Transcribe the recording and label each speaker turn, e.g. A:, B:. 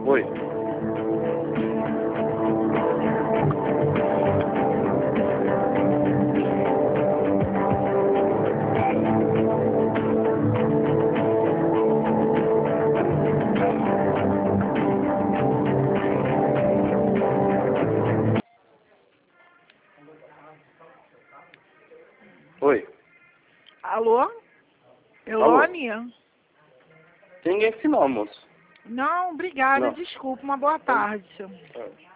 A: Oi. Oi.
B: Alô? Elone?
A: Tem ninguém aqui não, moço.
B: Não, obrigada,
A: Não.
B: desculpa, uma boa tarde.
A: É.